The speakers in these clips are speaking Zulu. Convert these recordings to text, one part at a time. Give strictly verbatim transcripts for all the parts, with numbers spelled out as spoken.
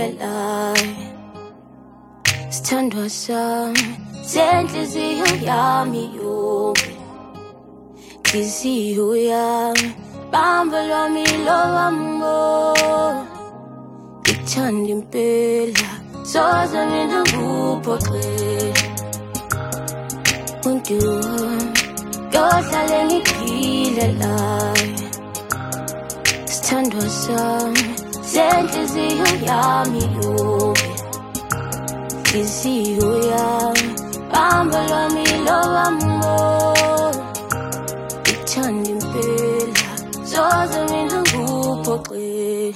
ngikuphilela sithandwa sami senhliziyo yami yonke Nhliziyo yami bamba lwami lowambo ngithanda impela soze mina ngikuphoxele Muntu wami yohlale ngikuphilela sithandwa sami senhliziyo yami yonke Nhliziyo yami bamba lwami lowambo ngithanda impela soze mina ngikuphoxele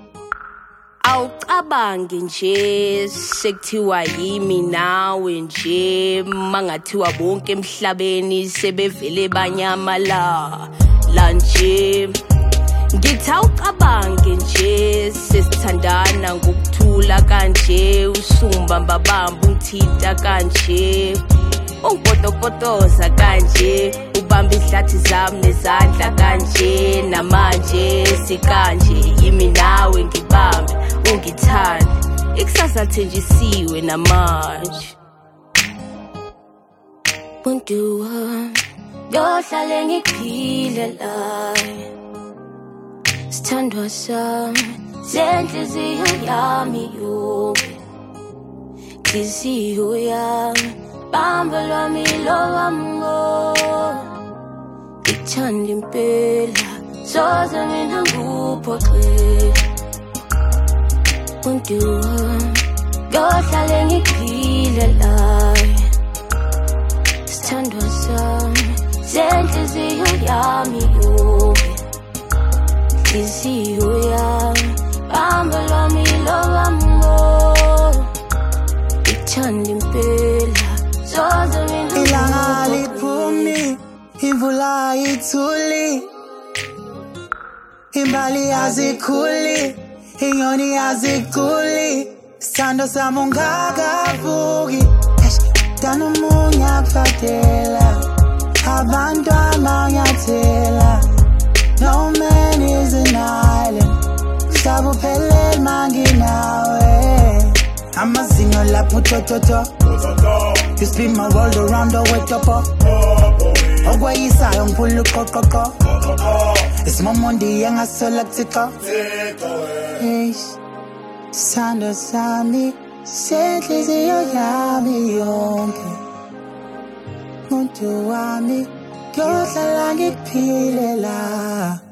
Awucabange nje sekuthiwa yimi nawe nje mangathiwa bonke emhlabeni sebevele banyamala la nje Ngithi awucabange nje sesithandana ngokuthula kanje usumba mbabamba ungithita kanje Ungipotopotoza kanje ubamba ihlathi zami nezandla kanje namanje sikanje yimi nawe ngibambe ungithanda ikusasa thenjisiwe namanje Muntu wami yohlale ngikuphilela sithandwa sami senhliziyo yami yonke Nhliziyo yami bamba lwami lowambo ngithanda impela soze mina ngikuphoxele Muntu wami yohlale ngikuphilela sithandwa sami senhliziyo yami yonke Nhliziyo yami bamba lwami lowambo ngithanda impela soze mina Ilanga liphumi imvula ithuli Imbali azikhuli inyoni aziculi Sithando sami ungakavuki Dana omunye akufatela Abantu amanyathela No man is an island Mhlaba uphelele manginawe Amazinyo lapho tototo You spin my world around the way topo Ogwayisayo ngiphula uqoqoqo Isimomondi engasola kuthixo Eish Sithando sami senhliziyo yami yonke Muntu wami yohlala ngikuphilela